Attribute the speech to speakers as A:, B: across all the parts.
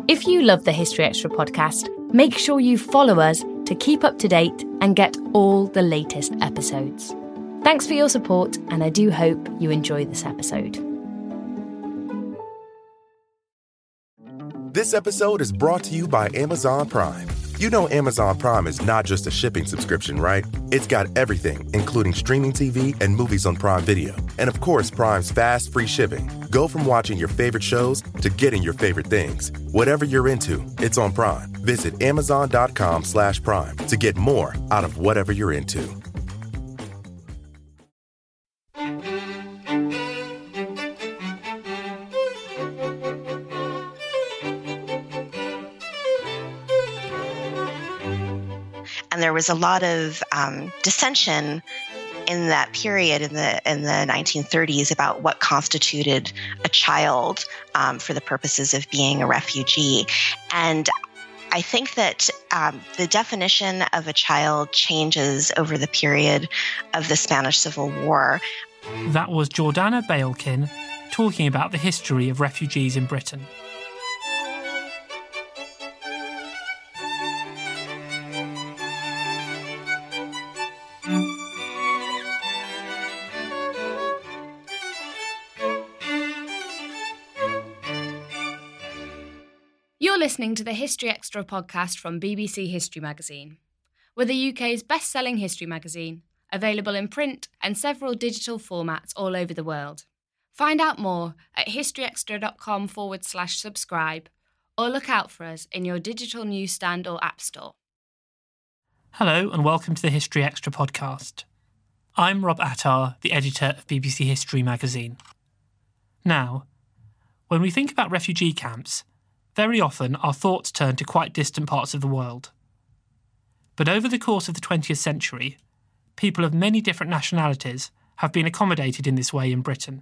A: If you love the History Extra podcast, make sure you follow us to keep up to date and get all the latest episodes. Thanks for your support, and I do hope you enjoy this episode.
B: This episode is brought to you by Amazon Prime. You know Amazon Prime is not just a shipping subscription, right? It's got everything, including streaming TV and movies on Prime Video. And of course, Prime's fast, free shipping. Go from watching your favorite shows to getting your favorite things. Whatever you're into, it's on Prime. Visit Amazon.com/Prime to get more out of whatever you're into.
C: And there was a lot of dissension in that period in the 1930s about what constituted a child for the purposes of being a refugee. And I think that the definition of a child changes over the period of the Spanish Civil War.
D: That was Jordana Bailkin talking about the history of refugees in Britain.
A: You're listening to the History Extra podcast from BBC History Magazine. We're the UK's best-selling history magazine, available in print and several digital formats all over the world. Find out more at historyextra.com/subscribe or look out for us in your digital newsstand or app store.
D: Hello and welcome to the History Extra podcast. I'm Rob Attar, the editor of BBC History Magazine. Now, when we think about refugee camps, very often our thoughts turn to quite distant parts of the world. But over the course of the 20th century, people of many different nationalities have been accommodated in this way in Britain.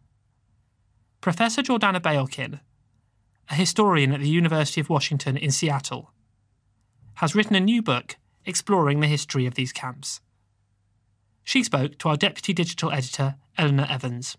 D: Professor Jordana Bailkin, a historian at the University of Washington in Seattle, has written a new book exploring the history of these camps. She spoke to our deputy digital editor, Eleanor Evans.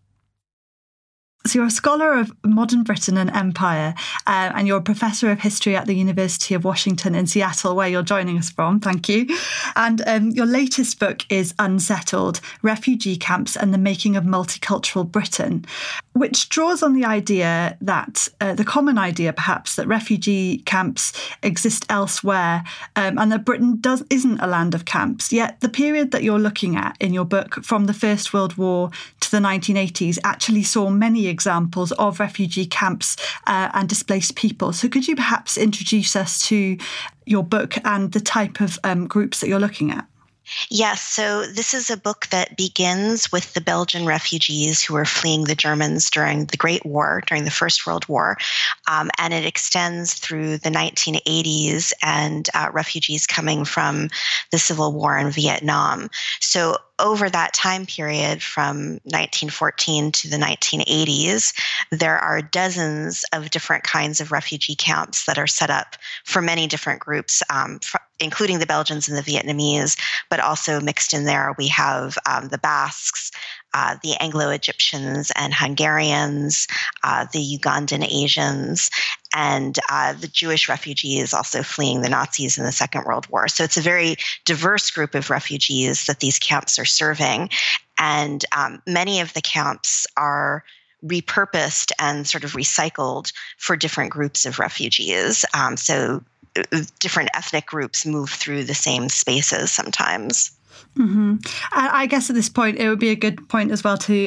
E: So you're a scholar of modern Britain and empire, and you're a professor of history at the University of Washington in Seattle, where you're joining us from. Thank you. And your latest book is Unsettled: Refugee Camps and the Making of Multicultural Britain, which draws on the idea that, the common idea perhaps, that refugee camps exist elsewhere, and that Britain isn't a land of camps. Yet the period that you're looking at in your book, from the First World War to the 1980s, actually saw many examples of refugee camps and displaced people. So could you perhaps introduce us to your book and the type of groups that you're looking at?
C: Yes, so this is a book that begins with the Belgian refugees who were fleeing the Germans during the Great War, during the First World War, and it extends through the 1980s and refugees coming from the Civil War in Vietnam. So over that time period from 1914 to the 1980s, there are dozens of different kinds of refugee camps that are set up for many different groups, including the Belgians and the Vietnamese, but also mixed in there we have the Basques, the Anglo-Egyptians and Hungarians, the Ugandan Asians, and the Jewish refugees also fleeing the Nazis in the Second World War. So it's a very diverse group of refugees that these camps are serving. And many of the camps are repurposed and sort of recycled for different groups of refugees. So different ethnic groups move through the same spaces sometimes.
E: Mm-hmm. I guess at this point, it would be a good point as well to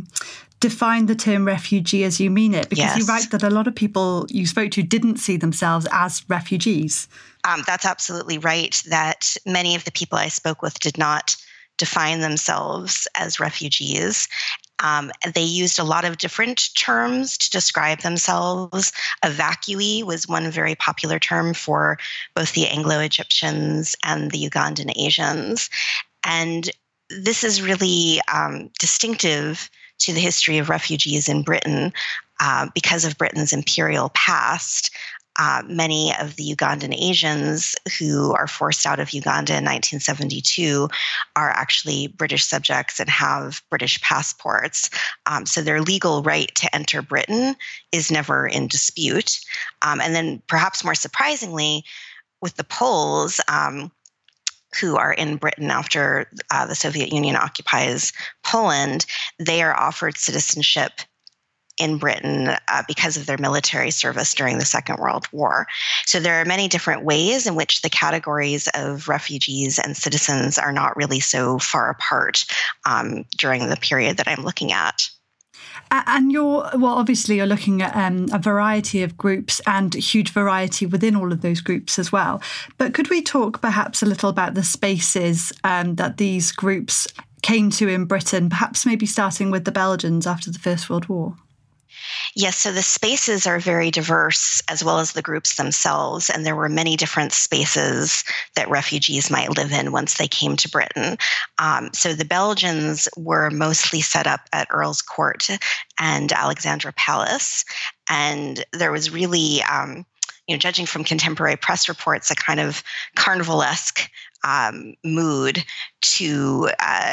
E: define the term refugee as you mean it, because
C: Yes.
E: you write that a lot of people you spoke to didn't see themselves as refugees.
C: That's absolutely right, that many of the people I spoke with did not define themselves as refugees. They used a lot of different terms to describe themselves. Evacuee was one very popular term for both the Anglo-Egyptians and the Ugandan Asians. And this is really distinctive to the history of refugees in Britain because of Britain's imperial past. many of the Ugandan Asians who are forced out of Uganda in 1972 are actually British subjects and have British passports. So their legal right to enter Britain is never in dispute. And then perhaps more surprisingly, with the Poles, who are in Britain after the Soviet Union occupies Poland, they are offered citizenship in Britain because of their military service during the Second World War. So there are many different ways in which the categories of refugees and citizens are not really so far apart during the period that I'm looking at.
E: And obviously you're looking at a variety of groups and huge variety within all of those groups as well. But could we talk perhaps a little about the spaces that these groups came to in Britain, perhaps maybe starting with the Belgians after the First World War?
C: Yes, so the spaces are very diverse as well as the groups themselves, and there were many different spaces that refugees might live in once they came to Britain. So the Belgians were mostly set up at Earl's Court and Alexandra Palace, and there was really, judging from contemporary press reports, a kind of carnivalesque mood to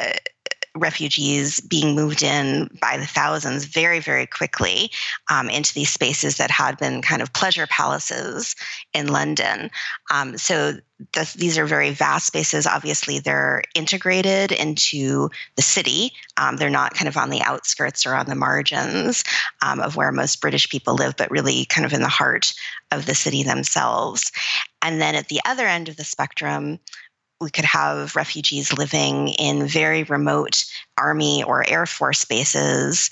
C: refugees being moved in by the thousands very, very quickly into these spaces that had been kind of pleasure palaces in London. So these are very vast spaces. Obviously, they're integrated into the city. They're not kind of on the outskirts or on the margins of where most British people live, but really kind of in the heart of the city themselves. And then at the other end of the spectrum, we could have refugees living in very remote Army or Air Force bases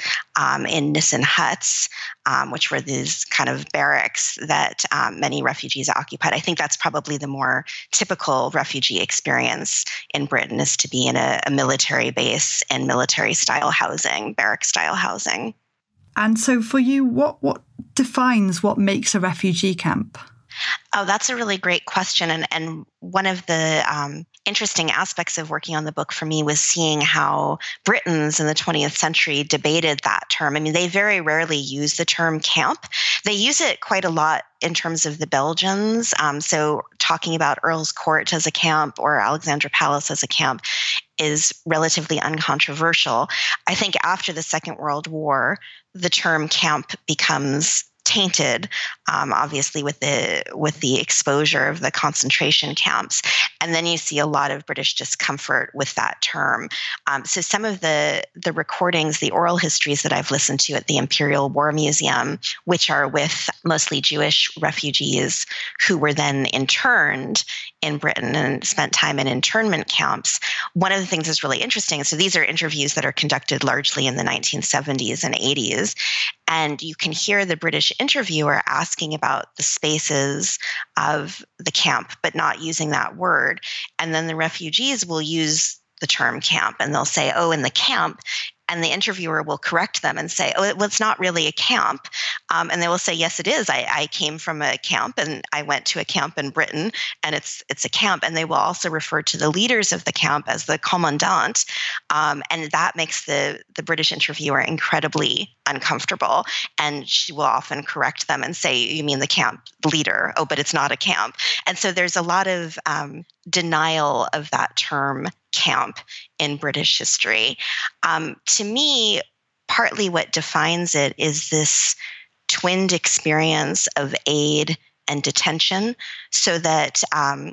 C: in Nissen huts, which were these kind of barracks that many refugees occupied. I think that's probably the more typical refugee experience in Britain, is to be in a military base and military-style housing, barrack-style housing.
E: And so for you, what defines what makes a refugee camp?
C: Oh, that's a really great question. And one of the interesting aspects of working on the book for me was seeing how Britons in the 20th century debated that term. I mean, they very rarely use the term camp. They use it quite a lot in terms of the Belgians. So talking about Earl's Court as a camp or Alexandra Palace as a camp is relatively uncontroversial. I think after the Second World War, the term camp becomes tainted, obviously with the exposure of the concentration camps. And then you see a lot of British discomfort with that term. So some of the recordings, the oral histories that I've listened to at the Imperial War Museum, which are with mostly Jewish refugees who were then interned in Britain and spent time in internment camps, one of the things that's really interesting, so these are interviews that are conducted largely in the 1970s and 80s, and you can hear the British interviewer asking about the spaces of the camp, but not using that word. And then the refugees will use the term camp, and they'll say, oh, in the camp. And the interviewer will correct them and say, oh, well, it's not really a camp. And they will say, yes, it is. I came from a camp and I went to a camp in Britain, and it's a camp. And they will also refer to the leaders of the camp as the commandant. And that makes the British interviewer incredibly uncomfortable. And she will often correct them and say, you mean the camp leader? Oh, but it's not a camp. And so there's a lot of denial of that term camp in British history. To me, partly what defines it is this twinned experience of aid and detention, so that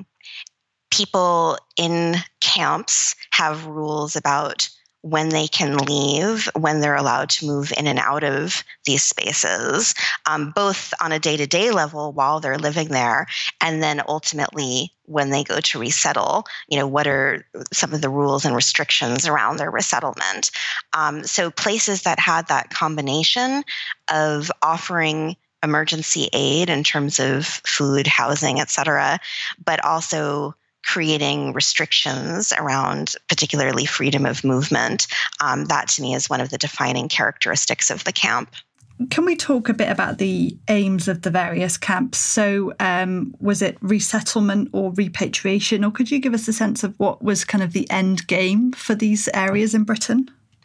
C: people in camps have rules about when they can leave, when they're allowed to move in and out of these spaces, both on a day-to-day level while they're living there, and then ultimately when they go to resettle, what are some of the rules and restrictions around their resettlement. So places that had that combination of offering emergency aid in terms of food, housing, et cetera, but also creating restrictions around particularly freedom of movement. That to me is one of the defining characteristics of the camp.
E: Can we talk a bit about the aims of the various camps? So was it resettlement or repatriation, or could you give us a sense of what was kind of the end game for these areas in Britain?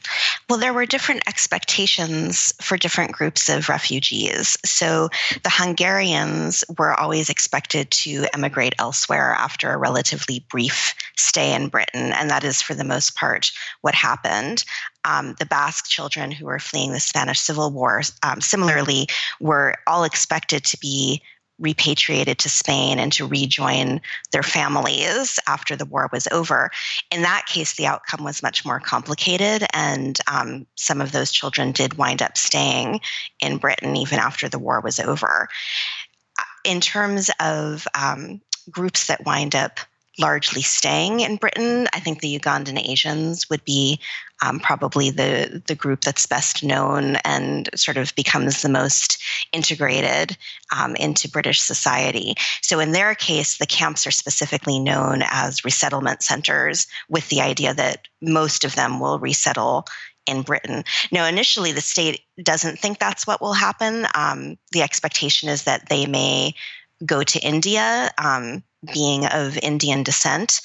C: Well, there were different expectations for different groups of refugees. So the Hungarians were always expected to emigrate elsewhere after a relatively brief stay in Britain, and that is for the most part what happened. The Basque children who were fleeing the Spanish Civil War, similarly, were all expected to be repatriated to Spain and to rejoin their families after the war was over. In that case, the outcome was much more complicated, and some of those children did wind up staying in Britain even after the war was over. In terms of groups that wind up largely staying in Britain, I think the Ugandan Asians would be probably the group that's best known and sort of becomes the most integrated into British society. So in their case, the camps are specifically known as resettlement centers, with the idea that most of them will resettle in Britain. Now, initially, the state doesn't think that's what will happen. The expectation is that they may go to India, being of Indian descent.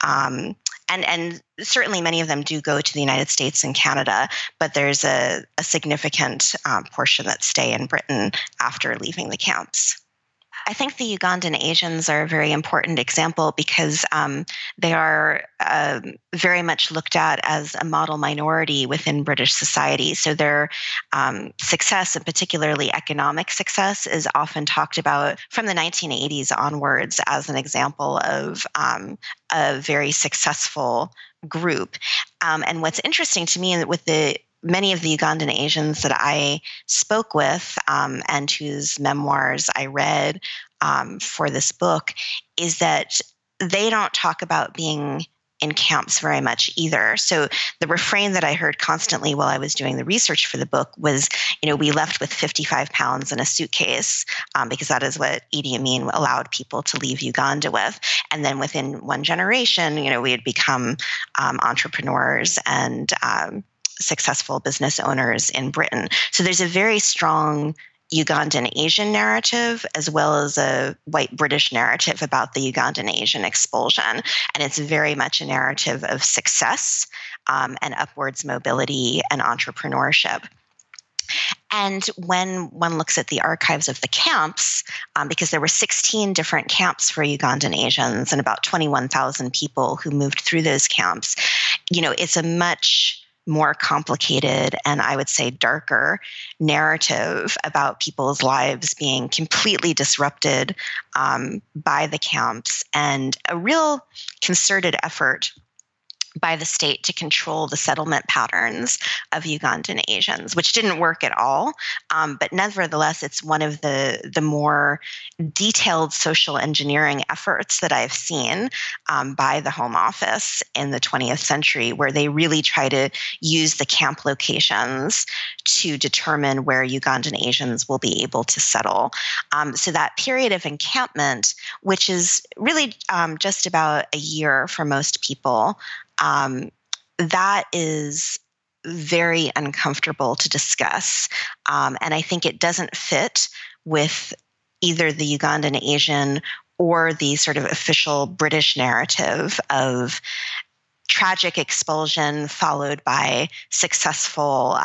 C: And certainly many of them do go to the United States and Canada, but there's a significant portion that stay in Britain after leaving the camps. I think the Ugandan Asians are a very important example because they are very much looked at as a model minority within British society. So their success, and particularly economic success, is often talked about from the 1980s onwards as an example of a very successful group. And what's interesting to me with many of the Ugandan Asians that I spoke with and whose memoirs I read for this book is that they don't talk about being in camps very much either. So the refrain that I heard constantly while I was doing the research for the book was, we left with 55 pounds in a suitcase because that is what Idi Amin allowed people to leave Uganda with. And then within one generation, we had become entrepreneurs and successful business owners in Britain. So there's a very strong Ugandan Asian narrative as well as a white British narrative about the Ugandan Asian expulsion. And it's very much a narrative of success and upwards mobility and entrepreneurship. And when one looks at the archives of the camps, because there were 16 different camps for Ugandan Asians and about 21,000 people who moved through those camps, it's a much more complicated and I would say darker narrative about people's lives being completely disrupted by the camps, and a real concerted effort by the state to control the settlement patterns of Ugandan Asians, which didn't work at all. But nevertheless, it's one of the more detailed social engineering efforts that I've seen by the Home Office in the 20th century, where they really try to use the camp locations to determine where Ugandan Asians will be able to settle. So that period of encampment, which is really just about a year for most people, that is very uncomfortable to discuss. And I think it doesn't fit with either the Ugandan Asian or the sort of official British narrative of tragic expulsion followed by successful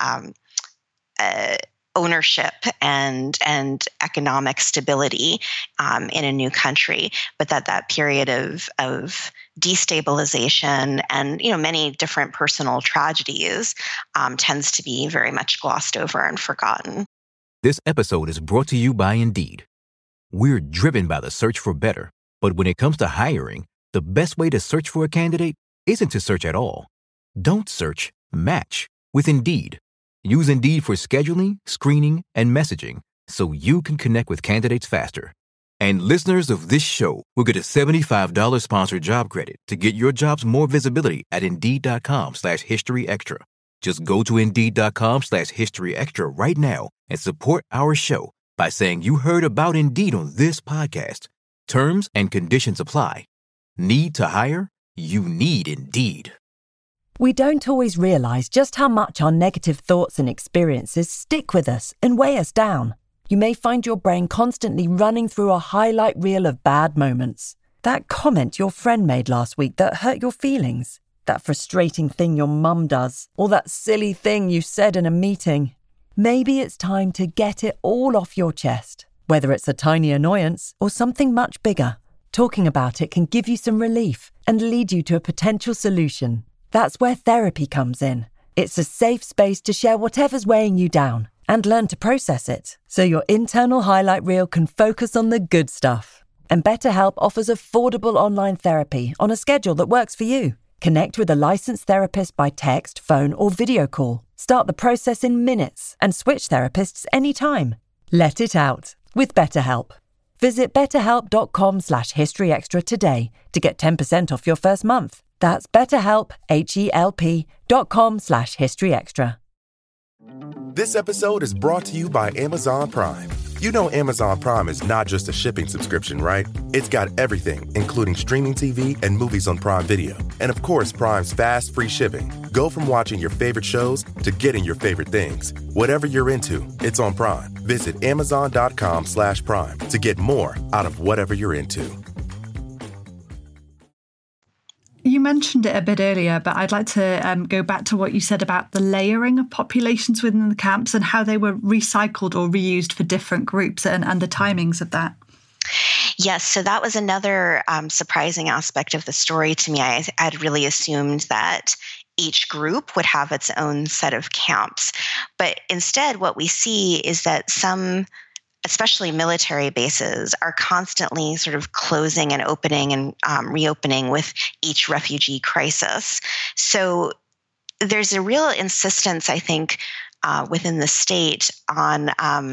C: ownership and economic stability in a new country, but that period of destabilization and many different personal tragedies tends to be very much glossed over and forgotten.
F: This episode is brought to you by Indeed. We're driven by the search for better, but when it comes to hiring, the best way to search for a candidate isn't to search at all. Don't search, match with Indeed. Use Indeed for scheduling, screening, and messaging so you can connect with candidates faster. And listeners of this show will get a $75 sponsored job credit to get your jobs more visibility at Indeed.com/HistoryExtra. Just go to Indeed.com/HistoryExtra right now and support our show by saying you heard about Indeed on this podcast. Terms and conditions apply. Need to hire? You need Indeed.
G: We don't always realize just how much our negative thoughts and experiences stick with us and weigh us down. You may find your brain constantly running through a highlight reel of bad moments. That comment your friend made last week that hurt your feelings. that frustrating thing your mum does, or that silly thing you said in a meeting. Maybe it's time to get it all off your chest, whether it's a tiny annoyance or something much bigger. Talking about it can give you some relief and lead you to a potential solution. That's where therapy comes in. It's a safe space to share whatever's weighing you down and learn to process it, so your internal highlight reel can focus on the good stuff. And BetterHelp offers affordable online therapy on a schedule that works for you. Connect with a licensed therapist by text, phone, or video call. Start the process in minutes and switch therapists anytime. Let it out with BetterHelp. Visit betterhelp.com/historyextra today to get 10% off your first month. That's BetterHelp, HELP.com/historyextra.
B: This episode is brought to you by Amazon Prime. You know Amazon Prime is not just a shipping subscription, right? It's got everything, including streaming TV and movies on Prime Video. And of course, Prime's fast, free shipping. Go from watching your favorite shows to getting your favorite things. Whatever you're into, it's on Prime. Visit Amazon.com/Prime to get more out of whatever you're into.
E: You mentioned it a bit earlier, but I'd like to go back to what you said about the layering of populations within the camps and how they were recycled or reused for different groups and the timings of that.
C: Yes, so that was another surprising aspect of the story to me. I'd really assumed that each group would have its own set of camps. But instead, what we see is that some, especially military bases, are constantly sort of closing and opening and reopening with each refugee crisis. So there's a real insistence, I think, within the state on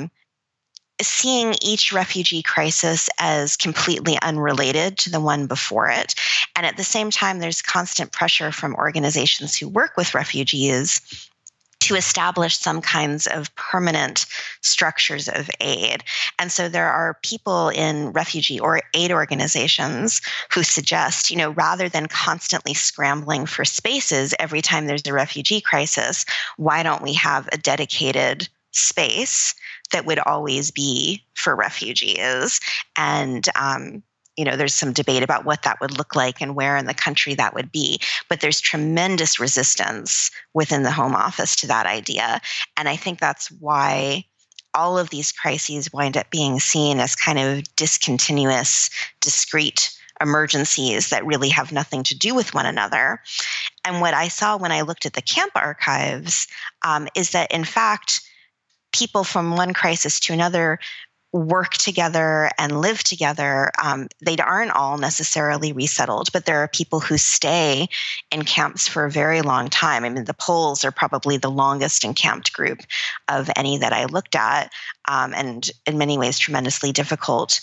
C: seeing each refugee crisis as completely unrelated to the one before it. And at the same time, there's constant pressure from organizations who work with refugees to establish some kinds of permanent structures of aid. And so there are people in refugee or aid organizations who suggest, rather than constantly scrambling for spaces every time there's a refugee crisis, why don't we have a dedicated space that would always be for refugees? And, there's some debate about what that would look like and where in the country that would be. But there's tremendous resistance within the Home Office to that idea. And I think that's why all of these crises wind up being seen as kind of discontinuous, discrete emergencies that really have nothing to do with one another. And what I saw when I looked at the camp archives is that, in fact, people from one crisis to another work together and live together. They aren't all necessarily resettled, but there are people who stay in camps for a very long time. I mean, the Poles are probably the longest encamped group of any that I looked at, and in many ways tremendously difficult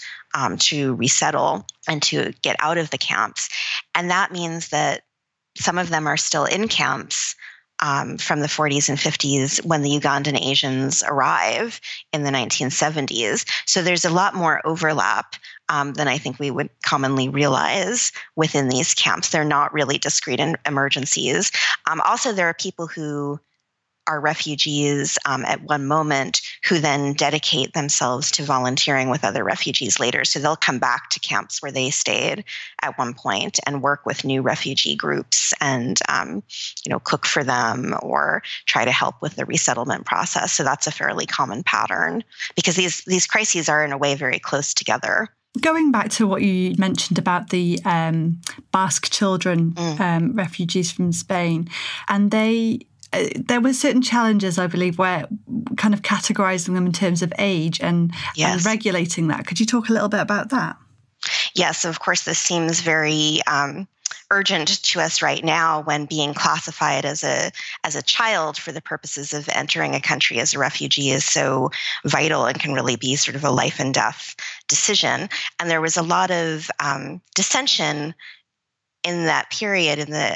C: to resettle and to get out of the camps. And that means that some of them are still in camps from the 40s and 50s when the Ugandan Asians arrive in the 1970s. So there's a lot more overlap than I think we would commonly realize within these camps. They're not really discrete emergencies. Also, there are people who are refugees at one moment who then dedicate themselves to volunteering with other refugees later. So they'll come back to camps where they stayed at one point and work with new refugee groups and, cook for them or try to help with the resettlement process. So that's a fairly common pattern because these crises are in a way very close together.
E: Going back to what you mentioned about the Basque children, refugees from Spain, and there were certain challenges, I believe, where kind of categorizing them in terms of age and regulating that. Could you talk a little bit about that?
C: Yes, of course, this seems very urgent to us right now when being classified as a child for the purposes of entering a country as a refugee is so vital and can really be sort of a life and death decision. And there was a lot of dissension in that period in the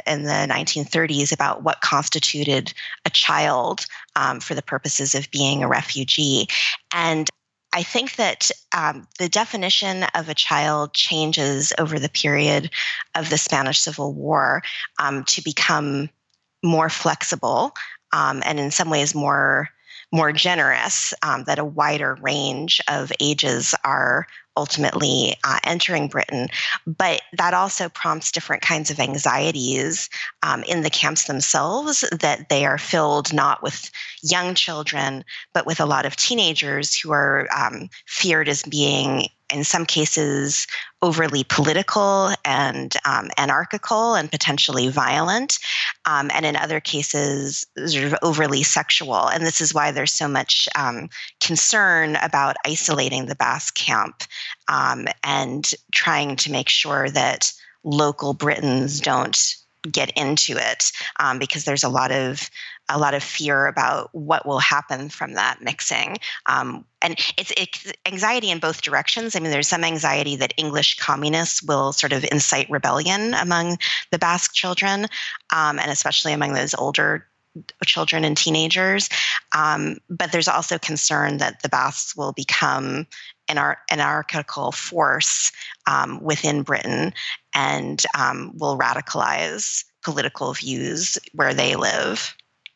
C: 1930s about what constituted a child for the purposes of being a refugee. And I think that the definition of a child changes over the period of the Spanish Civil War to become more flexible and in some ways more generous, that a wider range of ages are ultimately entering Britain. But that also prompts different kinds of anxieties in the camps themselves, that they are filled not with young children, but with a lot of teenagers who are feared as being, in some cases, overly political and anarchical and potentially violent, and in other cases, sort of overly sexual. And this is why there's so much concern about isolating the Basque camp and trying to make sure that local Britons don't get into it, because there's a lot of fear about what will happen from that mixing. And it's anxiety in both directions. I mean, there's some anxiety that English communists will sort of incite rebellion among the Basque children, and especially among those older children and teenagers. But there's also concern that the Basques will become an anarchical force within Britain and will radicalize political views where they live.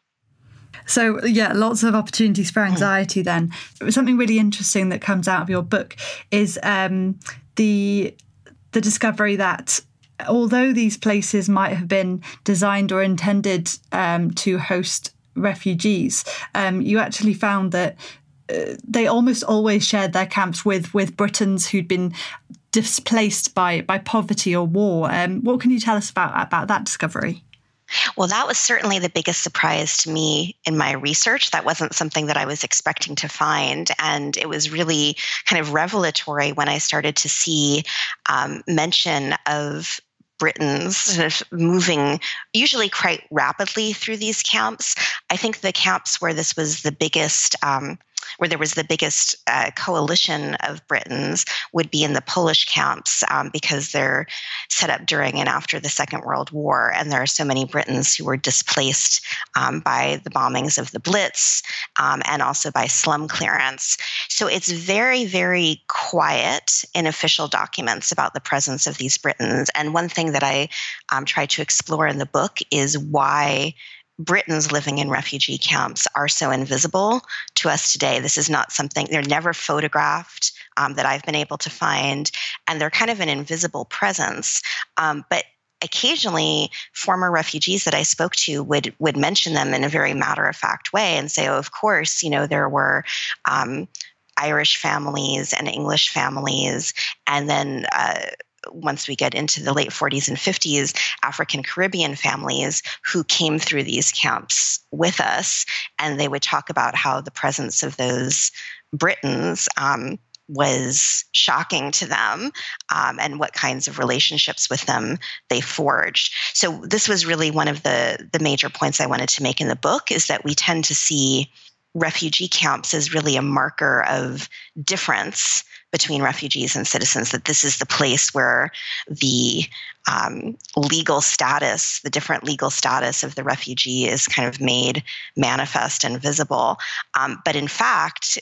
E: So, yeah, lots of opportunities for anxiety then. Something really interesting that comes out of your book is the discovery that although these places might have been designed or intended to host refugees, you actually found that they almost always shared their camps with Britons who'd been displaced by poverty or war. What can you tell us about that discovery?
C: Well, that was certainly the biggest surprise to me in my research. That wasn't something that I was expecting to find. And it was really kind of revelatory when I started to see mention of Britons sort of moving usually quite rapidly through these camps. I think the camps where this was the biggest, where there was the biggest coalition of Britons would be in the Polish camps, because they're set up during and after the Second World War. And there are so many Britons who were displaced by the bombings of the Blitz and also by slum clearance. So it's very, very quiet in official documents about the presence of these Britons. And one thing that I tried to explore in the book is why Britons living in refugee camps are so invisible to us today. This is not something, they're never photographed that I've been able to find, and they're kind of an invisible presence. But occasionally, former refugees that I spoke to would mention them in a very matter-of-fact way and say, oh, of course, there were Irish families and English families, and then once we get into the late 40s and 50s, African Caribbean families who came through these camps with us. And they would talk about how the presence of those Britons was shocking to them, and what kinds of relationships with them they forged. So this was really one of the major points I wanted to make in the book, is that we tend to see refugee camps as really a marker of difference between refugees and citizens, that this is the place where the legal status, the different legal status of the refugee is kind of made manifest and visible. But in fact,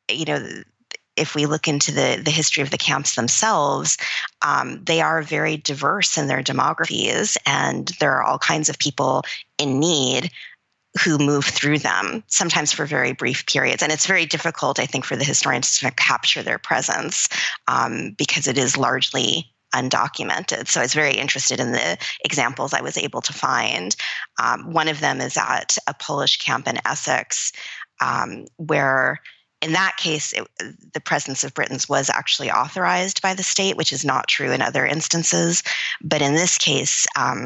C: if we look into the history of the camps themselves, they are very diverse in their demographies, and there are all kinds of people in need who move through them, sometimes for very brief periods. And it's very difficult, I think, for the historians to capture their presence because it is largely undocumented. So I was very interested in the examples I was able to find. One of them is at a Polish camp in Essex, where in that case, the presence of Britons was actually authorized by the state, which is not true in other instances. But in this case,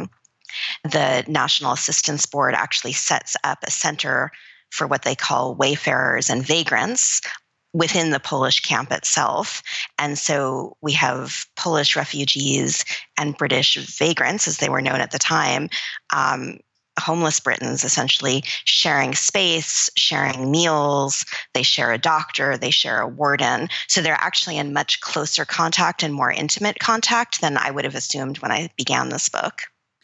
C: the National Assistance Board actually sets up a center for what they call wayfarers and vagrants within the Polish camp itself. And so we have Polish refugees and British vagrants, as they were known at the time, homeless Britons essentially sharing space, sharing meals, they share a doctor, they share a warden. So they're actually in much closer contact and more intimate contact than I would have assumed when I began this book.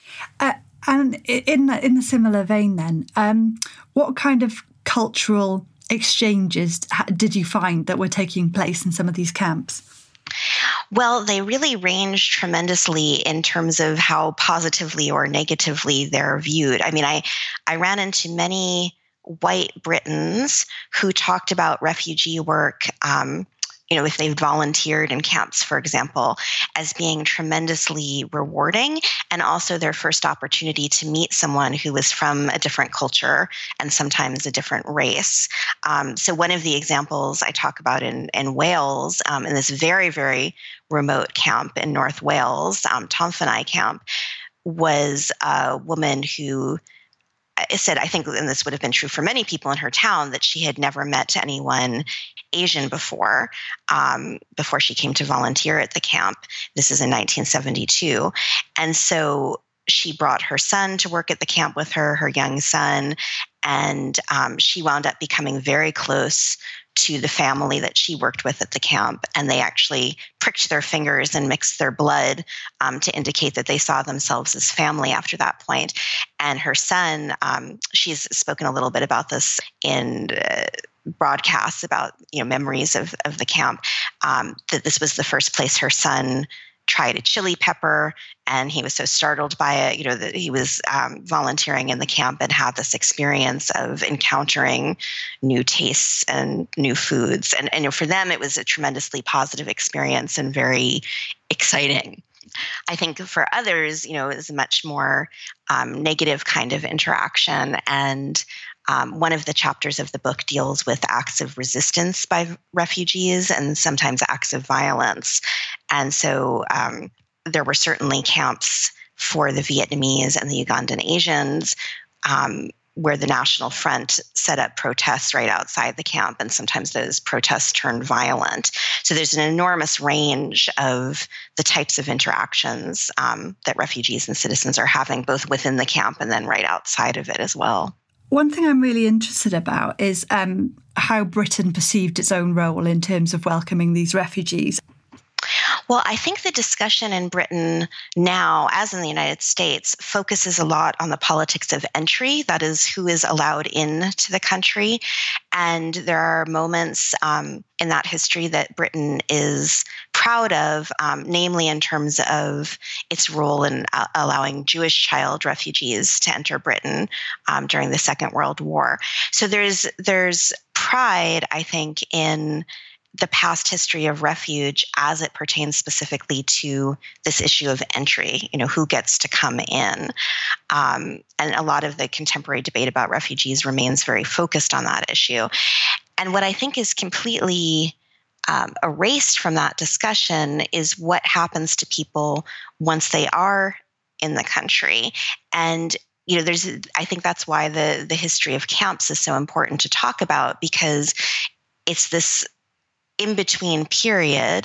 E: And in a similar vein then, what kind of cultural exchanges did you find that were taking place in some of these camps?
C: Well, they really range tremendously in terms of how positively or negatively they're viewed. I mean, I ran into many white Britons who talked about refugee work if they've volunteered in camps, for example, as being tremendously rewarding, and also their first opportunity to meet someone who was from a different culture and sometimes a different race. So one of the examples I talk about in Wales, in this very, very remote camp in North Wales, Tomphannai camp, was a woman who said, I think, and this would have been true for many people in her town, that she had never met anyone Asian before she came to volunteer at the camp. This is in 1972. And so she brought her son to work at the camp with her young son, and she wound up becoming very close to the family that she worked with at the camp. And they actually pricked their fingers and mixed their blood to indicate that they saw themselves as family after that point. And her son, she's spoken a little bit about this in broadcasts about memories of the camp, that this was the first place her son tried a chili pepper, and he was so startled by it, that he was volunteering in the camp and had this experience of encountering new tastes and new foods. And for them, it was a tremendously positive experience and very exciting. I think for others, it was a much more negative kind of interaction. And one of the chapters of the book deals with acts of resistance by refugees and sometimes acts of violence. And so there were certainly camps for the Vietnamese and the Ugandan Asians where the National Front set up protests right outside the camp, and sometimes those protests turned violent. So there's an enormous range of the types of interactions that refugees and citizens are having, both within the camp and then right outside of it as well.
E: One thing I'm really interested about is how Britain perceived its own role in terms of welcoming these refugees.
C: Well, I think the discussion in Britain now, as in the United States, focuses a lot on the politics of entry, that is, who is allowed into the country. And there are moments in that history that Britain is proud of, namely in terms of its role in allowing Jewish child refugees to enter Britain during the Second World War. So there's pride, I think, in the past history of refuge as it pertains specifically to this issue of entry, who gets to come in. And a lot of the contemporary debate about refugees remains very focused on that issue. And what I think is completely erased from that discussion is what happens to people once they are in the country. And I think that's why the history of camps is so important to talk about, because it's this in-between period,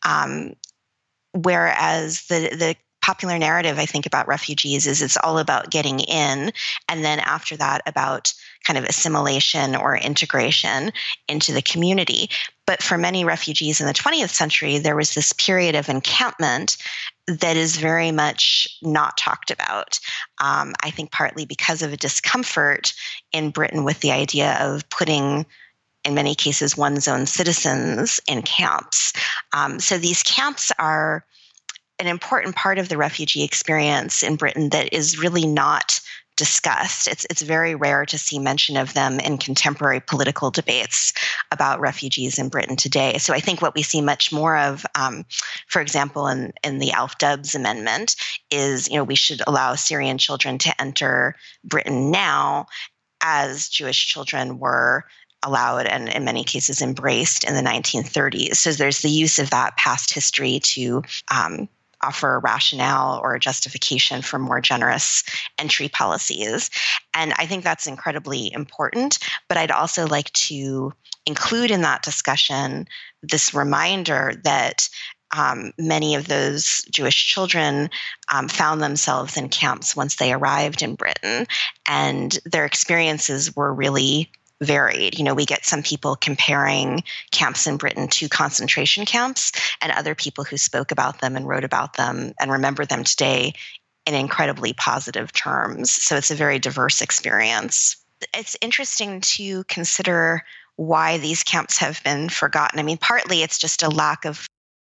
C: whereas the popular narrative, I think, about refugees is it's all about getting in, and then after that about kind of assimilation or integration into the community. But for many refugees in the 20th century, there was this period of encampment that is very much not talked about. I think partly because of a discomfort in Britain with the idea of putting, in many cases, one's own citizens in camps. So these camps are an important part of the refugee experience in Britain that is really not discussed. It's very rare to see mention of them in contemporary political debates about refugees in Britain today. So I think what we see much more of, for example, in the Alf Dubs Amendment is, we should allow Syrian children to enter Britain now, as Jewish children were allowed and in many cases embraced in the 1930s. So there's the use of that past history to offer a rationale or a justification for more generous entry policies. And I think that's incredibly important. But I'd also like to include in that discussion this reminder that many of those Jewish children found themselves in camps once they arrived in Britain, and their experiences were really varied. We get some people comparing camps in Britain to concentration camps, and other people who spoke about them and wrote about them and remember them today in incredibly positive terms. So it's a very diverse experience. It's interesting to consider why these camps have been forgotten. I mean, partly it's just a lack of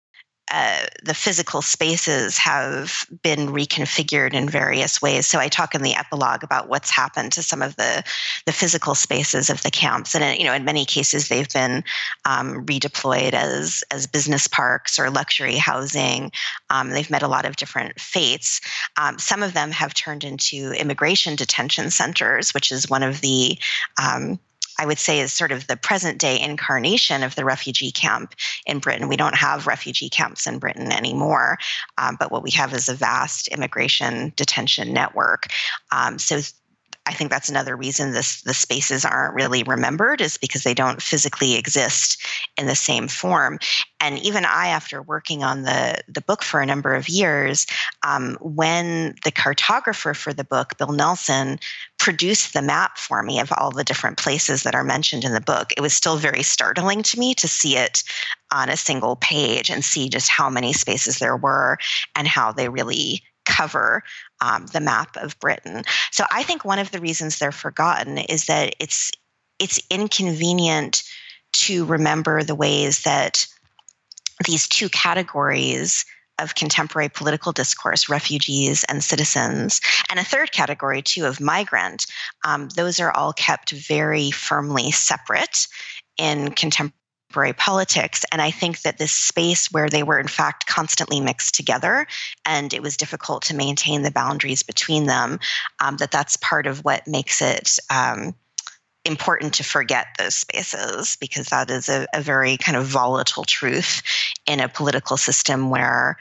C: the physical spaces have been reconfigured in various ways. So I talk in the epilogue about what's happened to some of the physical spaces of the camps. And, in many cases, they've been redeployed as business parks or luxury housing. They've met a lot of different fates. Some of them have turned into immigration detention centers, which is one of the I would say is sort of the present day incarnation of the refugee camp in Britain. We don't have refugee camps in Britain anymore, but what we have is a vast immigration detention network. So I think that's another reason the spaces aren't really remembered, is because they don't physically exist in the same form. And even I, after working on the book for a number of years, when the cartographer for the book, Bill Nelson, produced the map for me of all the different places that are mentioned in the book, it was still very startling to me to see it on a single page and see just how many spaces there were and how they really cover the map of Britain. So I think one of the reasons they're forgotten is that it's inconvenient to remember the ways that these two categories of contemporary political discourse, refugees and citizens, and a third category too of migrant, those are all kept very firmly separate in contemporary politics. And I think that this space where they were in fact constantly mixed together and it was difficult to maintain the boundaries between them, that's part of what makes it important to forget those spaces, because that is a very kind of volatile truth in a political system where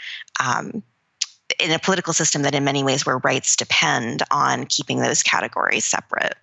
C: that in many ways where rights depend on keeping those categories separate.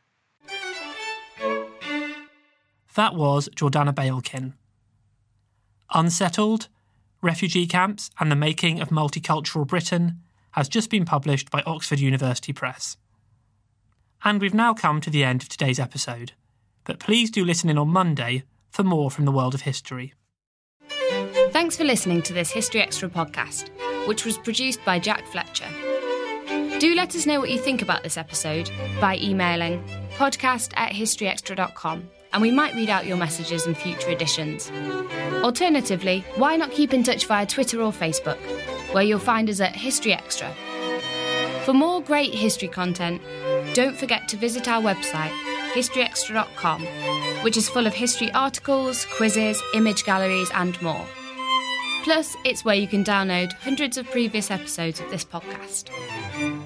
D: That was Jordana Bailkin. Unsettled, Refugee Camps and the Making of Multicultural Britain has just been published by Oxford University Press. And we've now come to the end of today's episode, but please do listen in on Monday for more from the world of history.
A: Thanks for listening to this History Extra podcast, which was produced by Jack Fletcher. Do let us know what you think about this episode by emailing podcast@historyextra.com, and we might read out your messages in future editions. Alternatively, why not keep in touch via Twitter or Facebook, where you'll find us at History Extra. For more great history content, don't forget to visit our website, historyextra.com, which is full of history articles, quizzes, image galleries, and more. Plus, it's where you can download hundreds of previous episodes of this podcast.